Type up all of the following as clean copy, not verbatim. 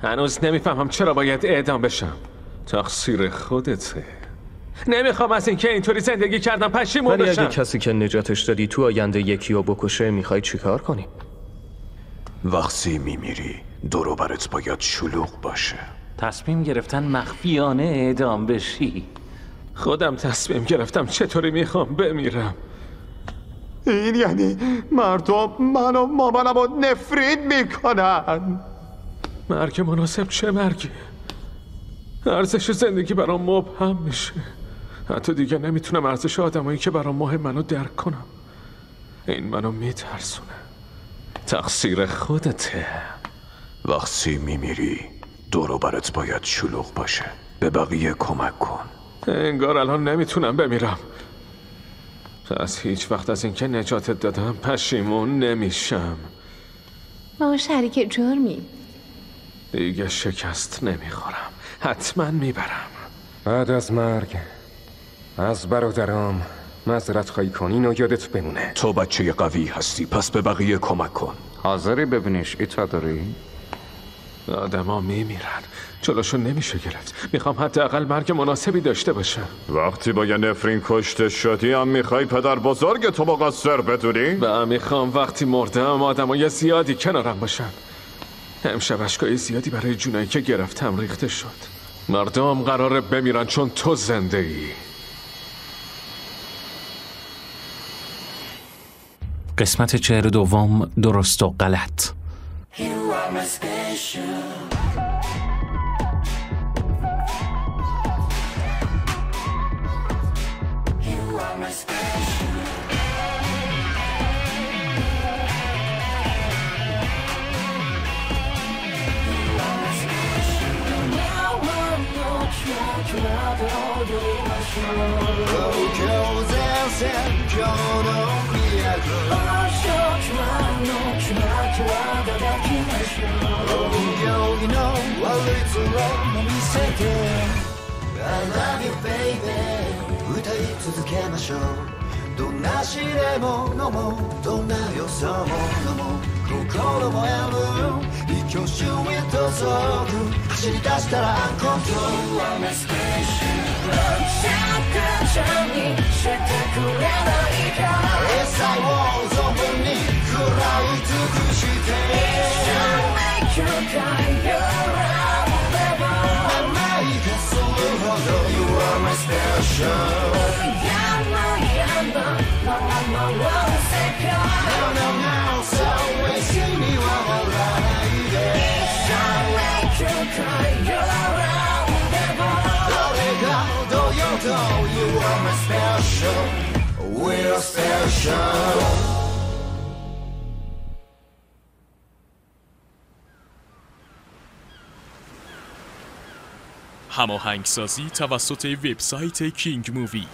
هنوز نمیفهمم چرا باید اعدام بشم. تقصیر خودته. نمیخوام از اینکه اینطوری زندگی کردم پشیمون بشم. ولی اگه کسی که نجاتش دادی تو آینده یکی رو بکشه میخوای چیکار کنی؟ وقتی میمیری دور و برت باید شلوغ باشه. تصمیم گرفتن مخفیانه اعدام بشی. خودم تصمیم گرفتم چطوری میخوام بمیرم. این یعنی مردم من و مامانم رو نفرین میکنن. مرگ مناسب چه مرگی؟ ارزش زندگی برام مبهم میشه. حتی دیگه نمیتونم ارزش آدمایی که برام مهمن رو درک کنم. این منو میترسونه. تقصیر خودته. وقتی میمیری دور و برت باید شلوغ باشه. به بقیه کمک کن. انگار الان نمیتونم بمیرم. پس هیچ وقت از اینکه نجاتت دادم پشیمون نمیشم. ما شریک جرمی. دیگه شکست نمیخورم. حتما میبرم. بعد از مرگ از برادرام معذرت خواهی کنین و یادت بمونه تو بچه قوی هستی، پس به بقیه کمک کن. حاضری ببینیش ایتا داری؟ آدم ها میمیرن، جلوشون نمیشه گرفت. میخوام حداقل مرگ مناسبی داشته باشم. وقتی با یه نفرین کشته شدی هم میخوای پدر بزرگ تو مقصر بدونی؟ و میخوام وقتی مردم آدمای زیادی کنارم باشن. امشب اشکای زیادی برای جونایی که گرفتم ریخته شد. مردم قراره بمیرن چون تو زنده ای. قسمت 42 درست و غلط. I love you baby 歌い続けましょうどんな試練も飲もうどんな予想も飲もう心もやむ一挙手へと走走り出したらアンコントロール You are my spaceship シャカちゃんにしてくれないかエサイを存分に食らい尽くして一生 make you cry your love You are my special No, one second No, so we see me while we're riding Shall make you cry You're around You are my special We're special هماهنگسازی توسط وبسایت کینگ مووی.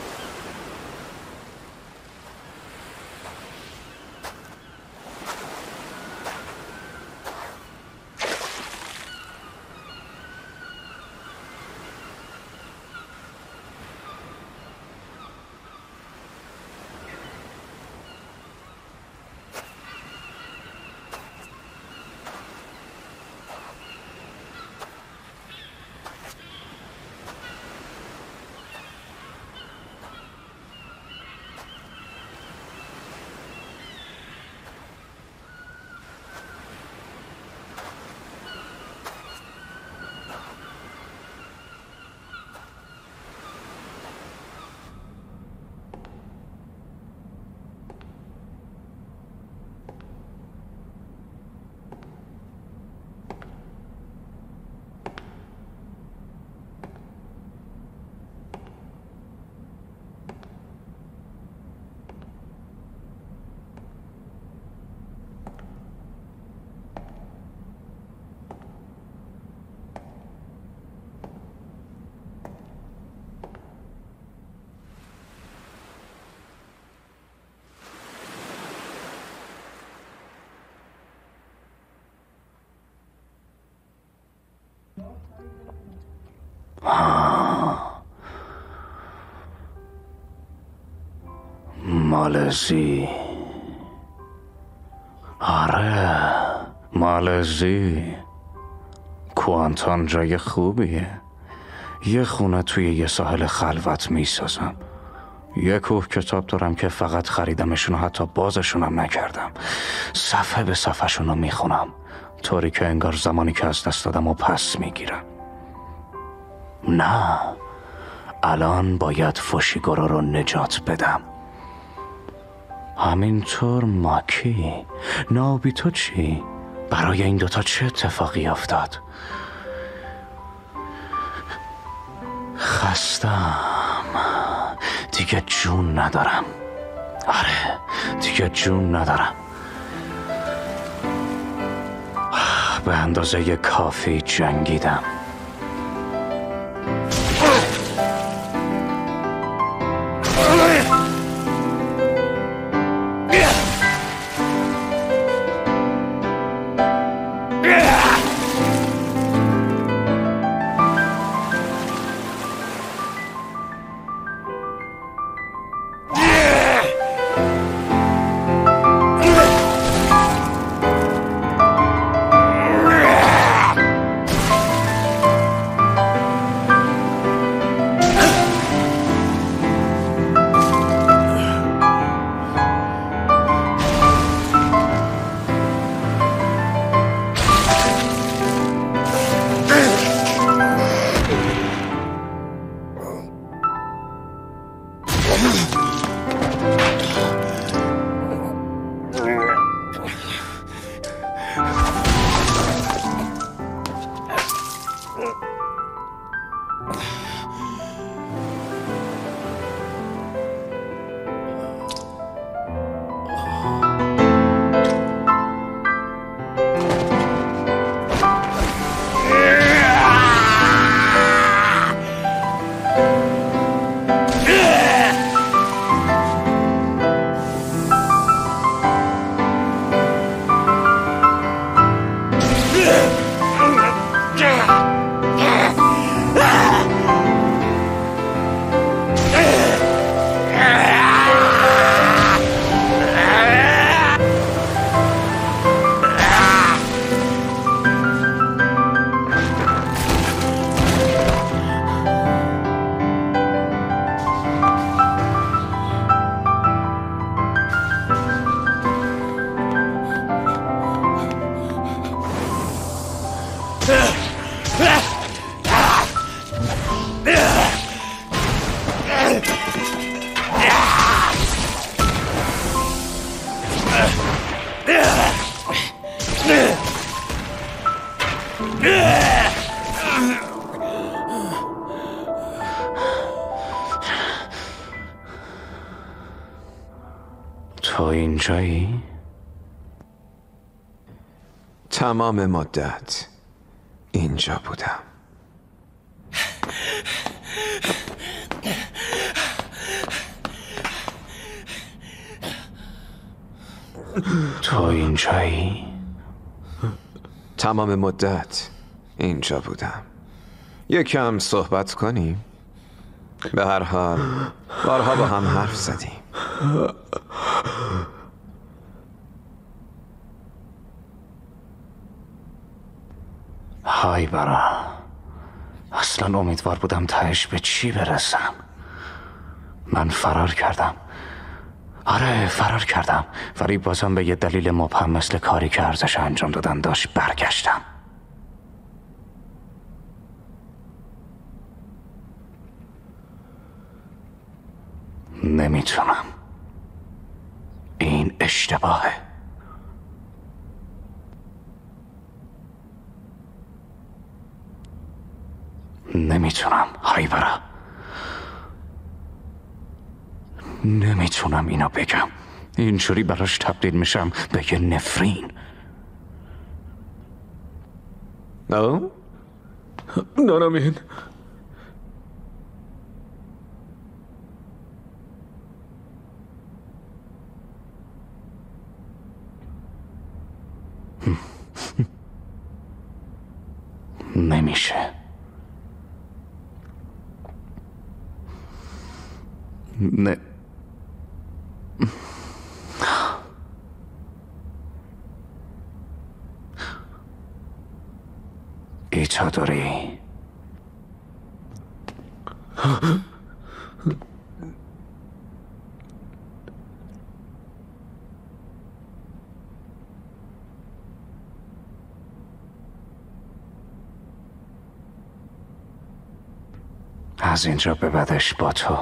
مالزی آره مالزی کوانتان جای خوبیه. یه خونه توی یه ساحل خلوت میسازم. یه کوه کتاب دارم که فقط خریدمشون و حتی بازشونم نکردم. صفحه به صفحهشونو میخونم، طوری که انگار زمانی که از دست دادم و پس میگیرم. نه، الان باید فوشیگورو رو نجات بدم. همینطور ماکی. نوبیتو چی؟ برای این دوتا چه اتفاقی افتاد؟ خستم، دیگه جون ندارم. آره، دیگه جون ندارم. به اندازه کافی جنگیدم. تو اینجایی؟ تمام مدت اینجا بودم. تو اینجایی؟ تمام مدت اینجا بودم. یکم صحبت کنیم؟ به هر حال بارها با هم حرف زدیم. های برا، اصلا امیدوار بودم تهش به چی برسم. من فرار کردم. آره فرار کردم، ولی بازم به یه دلیل مبهم مثل کاری که ارزش انجام دادن داشت برگشتم. نمیتونم. این اشتباهه. نمیتونم هایبرا. نمیتونم اینو بگم. اینجوری براش تبدیل میشم به یه نفرین. او؟ نارامین، نمیشه. نه. ایتادوری. از اینجا به بعدش با تو.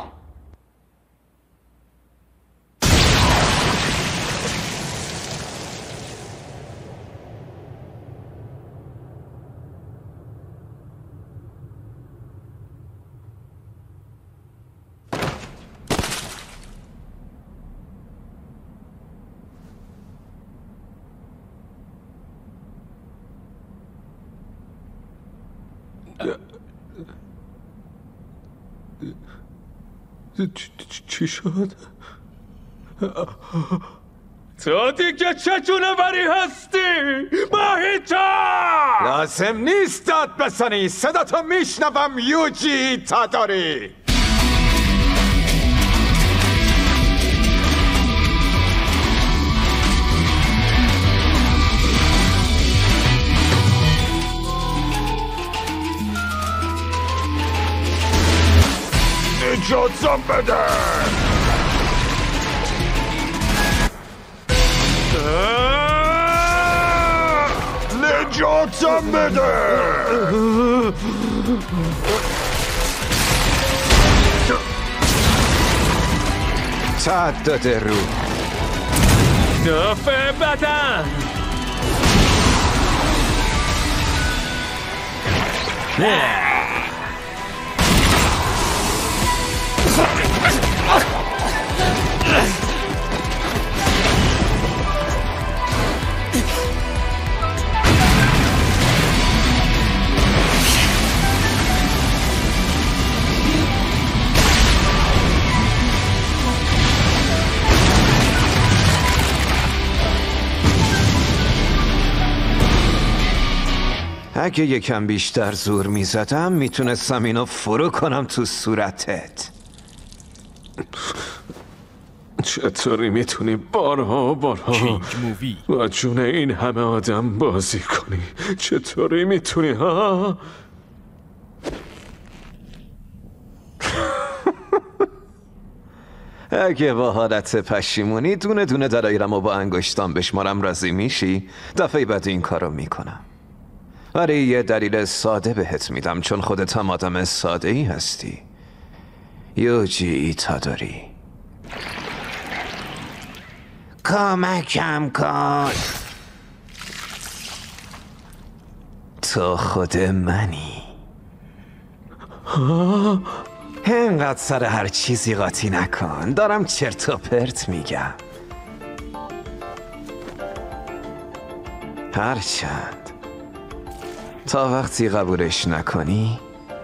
چی شد؟ تو دیگه چه جونوری هستی؟ ماهیتا! لازم نیست داد بزنی، صدا تو میشنوم یوجی ایتادوری. نجاتم بده. نجاتم بده. تعدد رو دفع بدن. اگه یکم بیشتر زور میزدم میتونستم اینو فرو کنم تو صورتت. چطوری میتونی بارها و بارها کینگ مووی با جون این همه آدم بازی کنی؟ چطوری میتونی ها؟ اگه با حالت پشیمونی دونه دونه دلایرم و با انگشتام بشمارم راضی میشی، دفعه بعد این کارو میکنم. ولی یه دلیل ساده بهت میدم، چون خودت هم آدم ساده ای هستی. یوجی ایتادوری، کمکم کن. تو خود منی. اینقدر سر هر چیزی قاطی نکن، دارم چرت و پرت میگم. هرچند تا وقتی قبولش نکنی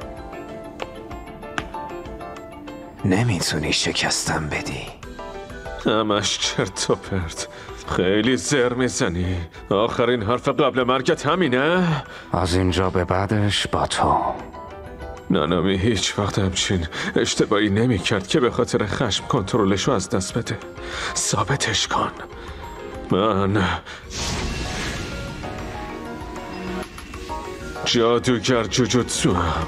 نمیتونی شکستم بدی. همش چرت و پرت، خیلی زر میزنی. آخرین حرف قبل مرگت همینه؟ از اینجا به بعدش با تو. نانامی هیچ وقت همچین اشتباهی نمی کرد که به خاطر خشم کنترلشو از دست بده. ثابتش کن. من جادوگر جوجوتسو هم.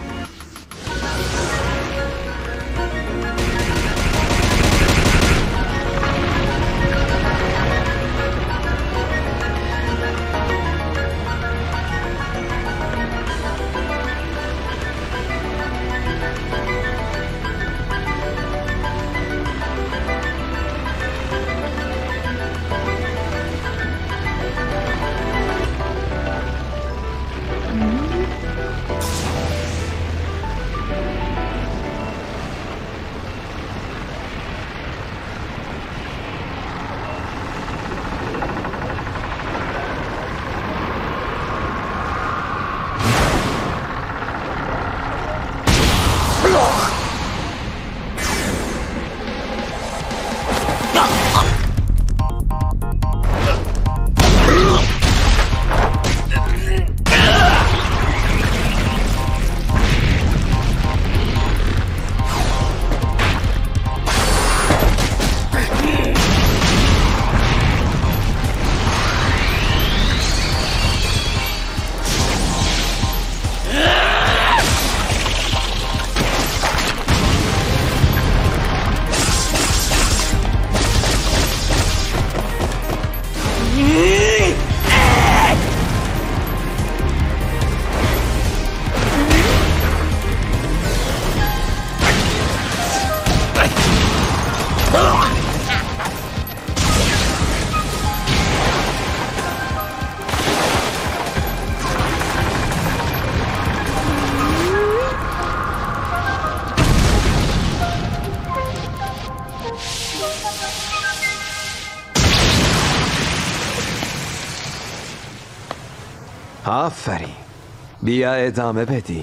آفرین. بیا ادامه بدی.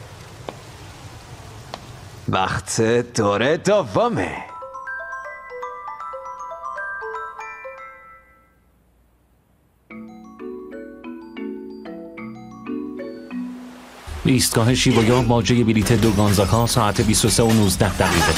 وقت دور دومه. ایستگاه شیبویا باجه بلیت دوگانزاکا ساعت 23:19.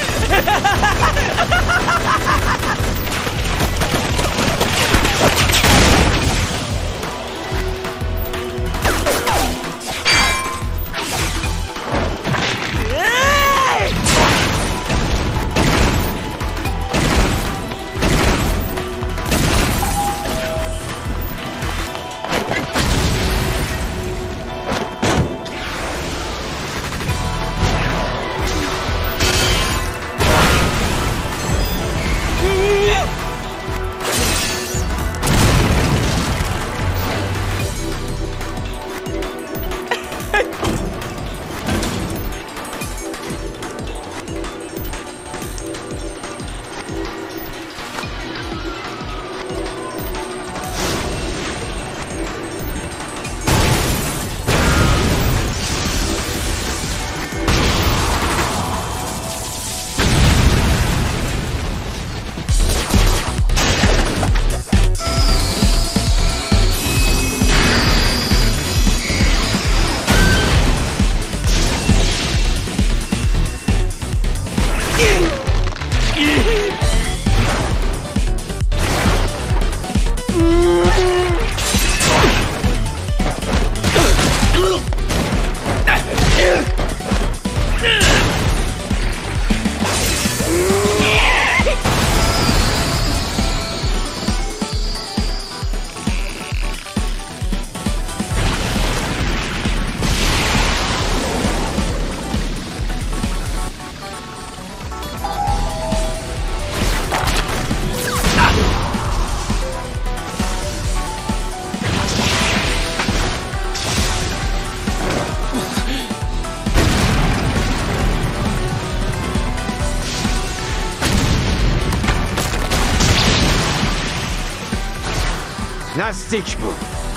نزدیک بود.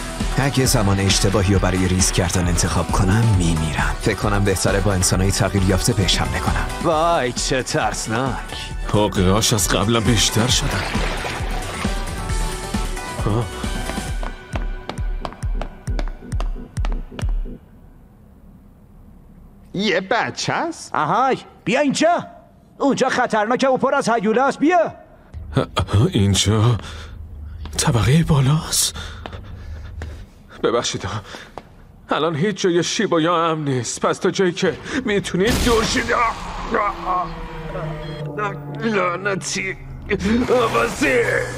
اگه زمان اشتباهی رو برای ریسک کردن انتخاب کنم میمیرم. فکر کنم بهتره با انسانهای تغییر یافته پیش حمله کنم. وای چه ترسناک. حقیقاش از قبلا بیشتر شدن. یه بچه است؟ آهای بیا اینجا. اونجا خطرناکه و پر از هیوله است. بیا اینجا طبقه بالاست. ببخشید الان هیچ جای شیبویا امن نیست. پس تا جایی که میتونید دور شید. لعنتی آوازی.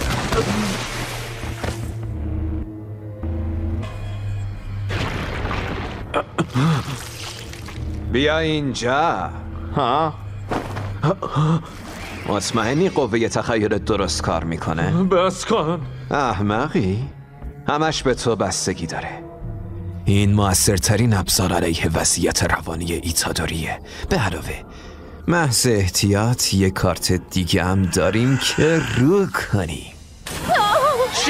بیا اینجا. ها؟ مطمئنی قوه تخیلت درست کار میکنه؟ بس کن. احمقی؟ همش به تو بستگی داره. این موثرترین ابزار علیه وضعیت روانی ایتادوریه. به علاوه محض احتیاط یه کارت دیگه هم داریم که رو کنی. چی؟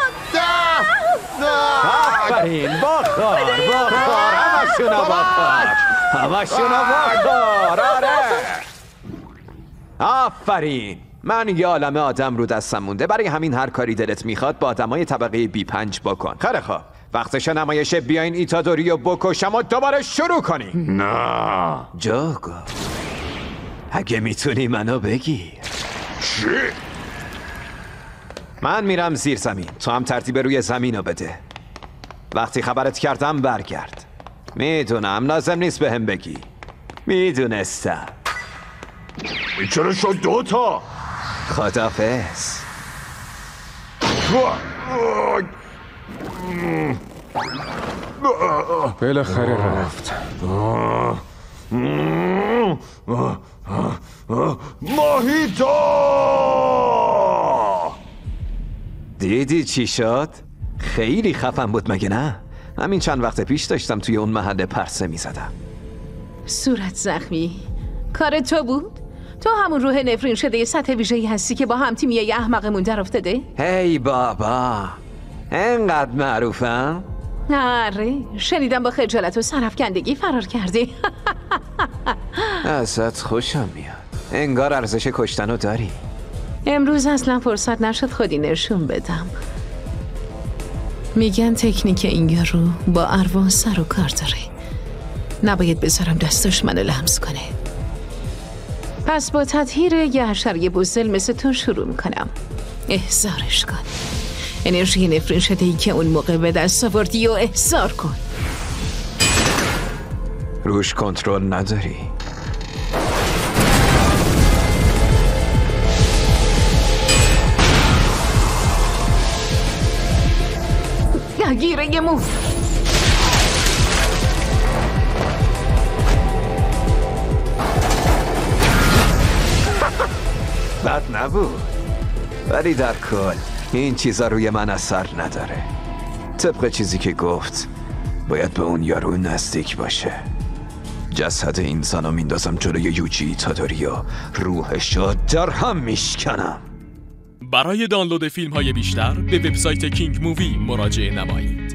آفرین باخار همشونو باخار. آره آفرین. من یه عالمه آدم رو دستم مونده. برای همین هر کاری دلت میخواد با آدمای طبقه B5 بکن. خیلی خوب وقتش نمایشه. بیاین ایتادوری رو بکشم و دوباره شروع کنیم. نه جاگو اگه میتونی منو بگیر. چی؟ من میرم زیر زمین. تو هم ترتیب روی زمین رو بده. وقتی خبرت کردم برگرد. میدونم لازم نیست بهم بگی. میدونستم. چرا شد 2 تا؟ خدافظ. بالاخره رفت. ماهیتا دیدی چی شد؟ خیلی خفن بود مگه نه؟ همین چند وقت پیش داشتم توی اون محله پرسه میزدم. صورت زخمی کار تو بود؟ تو همون روح نفرین شده سطح ویژه‌ای هستی که با هم تیمیه احمقمون در افتاده؟ هی بابا انقدر معروفم؟ آره شنیدم با خجالت و سرفکندگی فرار کردی. ازت خوشم میاد. انگار ارزش کشتنو داری. امروز اصلا فرصت نشد خودی نشون بدم. میگن تکنیک این یارو با ارواح سر و کار داره. نباید بذارم دستش منو لمس کنه. پس با تطهیر یه حشره بزدل مثل تو شروع میکنم. احضارش کن. انرژی نفرین شده ای که اون موقع به دست آوردی و احضار کن. روش کنترل نداری. گیره مو. بد نبود، ولی در کل این چیزا روی من اثر نداره. طبق چیزی که گفت باید به اون یارو نزدیک باشه. جسد این زنو میندازم جلوی یوجی ایتادوری و روحشو در هم میشکنم. برای دانلود فیلم های بیشتر به وبسایت کینگ مووی مراجعه نمایید.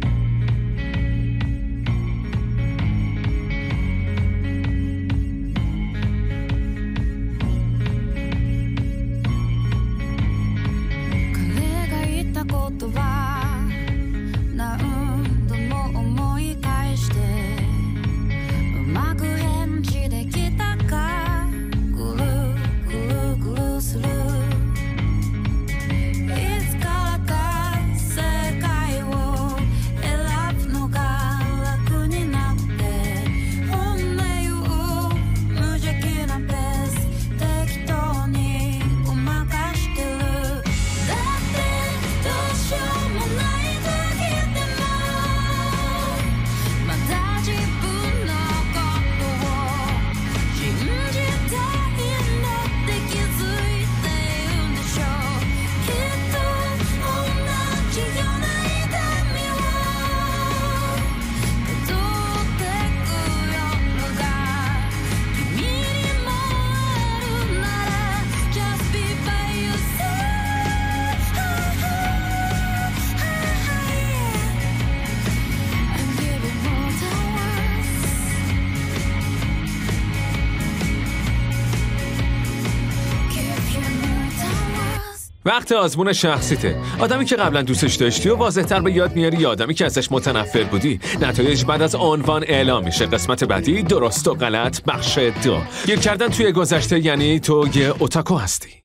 وقت آزمون شخصیته. آدمی که قبلا دوستش داشتی و واضح‌تر به یاد میاری یا آدمی که ازش متنفر بودی. نتایج بعد از عنوان اعلام میشه. قسمت بعدی درست و غلط بخش 2. گیر کردن توی گذشته یعنی تو یه اوتاکو هستی.